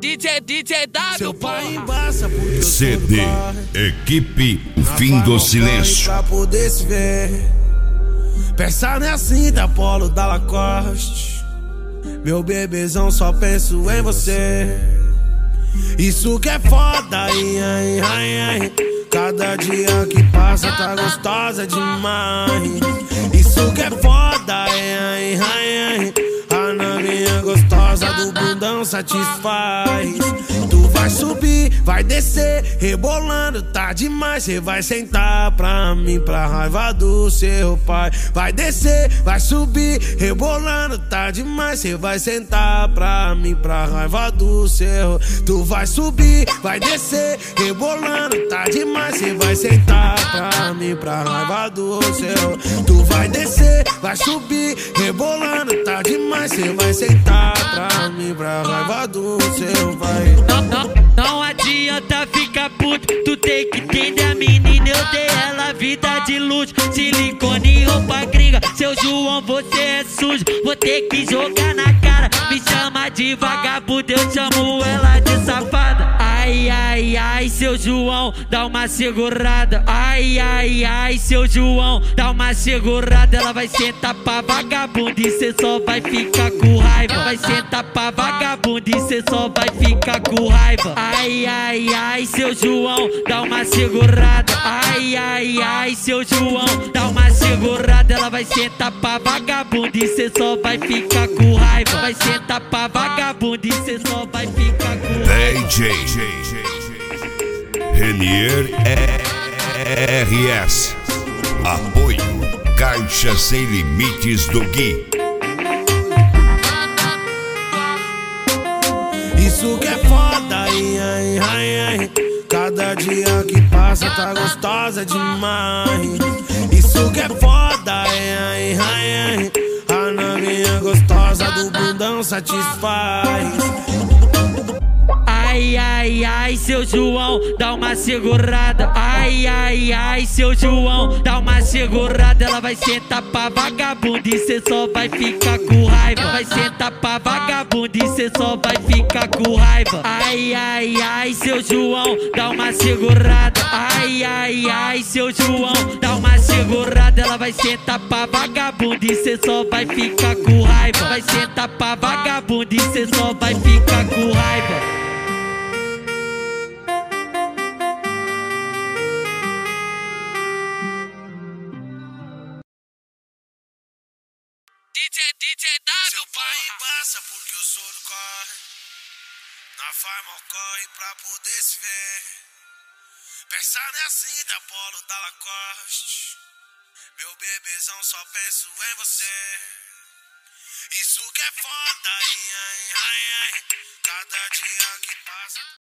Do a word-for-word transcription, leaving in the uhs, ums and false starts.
D J, D J W. Seu pai embaça porque eu C D, equipe O Fim do Silêncio. Pra poder se ver. Peça não é assim da Polo da Lacoste. Meu bebezão, só penso em você. Isso que é foda, ai, ai, ai, ai. Cada dia que passa tá gostosa demais. Isso que é foda, ai, ai, ai, ai. A novinha gostosa do bundão satisfaz. Tu vai subir, vai descer, rebolando, tá demais. Cê vai sentar pra mim, pra raiva do seu pai. Vai descer, vai subir, rebolando, tá demais. Cê vai sentar pra mim, pra raiva do seu. Tu vai subir, vai descer, rebolando, tá demais. Cê vai sentar pra mim, pra raiva do seu. Tu vai descer, vai subir, rebolando, tá demais. Cê vai sentar pra mim, pra raiva do seu, vai. Não, não, não adianta ficar puto, tu tem que entender a menina. Eu dei ela vida de luxo, silicone e roupa gringa. Seu João, você é sujo, vou ter que jogar na cara. Me chama de vagabundo, eu chamo ela de safada. Ai, ai, ai, seu João, dá uma segurada. Ai, ai, ai, seu João, dá uma segurada. Ela vai sentar pra vagabundo e cê só vai ficar com raiva. Vai sentar pra vagabundo e cê só vai ficar com raiva. Ai, ai, ai, seu João, dá uma segurada. Ai, ai, ai, seu João, dá uma segurada. Ela vai sentar pra vagabundo e cê só vai ficar com raiva. Vai sentar pra vagabundo e cê só vai ficar com raiva. D J Renier R S. Apoio Caixa Sem Limites do Gui. Isso que é foda, ai, ai, ai, ai. Cada dia que passa tá gostosa demais. Isso que é foda, ai, ai, ai, ai. A novinha gostosa do bundão satisfaz. Ai, ai, ai, seu João, dá uma segurada. Ai, ai, ai, seu João, dá uma segurada. Ela vai sentar pra vagabundo e cê só vai ficar com raiva. Vai sentar pra vagabundo e cê só vai ficar com raiva. Ai, ai, ai, seu João, dá uma segurada. Ai, ai, ai, seu João, dá uma segurada. Ela vai sentar pra vagabundo e cê só vai ficar com raiva. Vai sentar pra vagabundo e cê só vai ficar com raiva. D J, D J W. Seu pai embaça porque eu sou do corre. Na farma corre pra poder se ver. Peça não é assim da Polo da Lacoste. Meu bebezão, só penso em você. Isso que é foda, ai, ai, ai, ai. Cada dia que passa